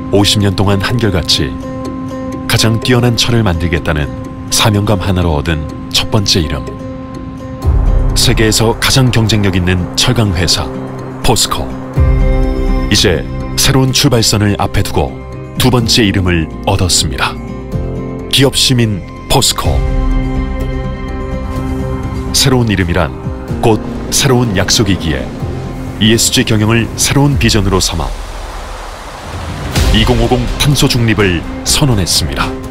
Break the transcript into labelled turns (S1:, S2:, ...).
S1: 50년 동안 한결같이 가장 뛰어난 철을 만들겠다는 사명감 하나로 얻은 첫 번째 이름. 세계에서 가장 경쟁력 있는 철강 회사 포스코. 이제 새로운 출발선을 앞에 두고 두 번째 이름을 얻었습니다. 기업 시민 포스코. 새로운 이름이란 곧 새로운 약속이기에 ESG 경영을 새로운 비전으로 삼아 2050 탄소 중립을 선언했습니다.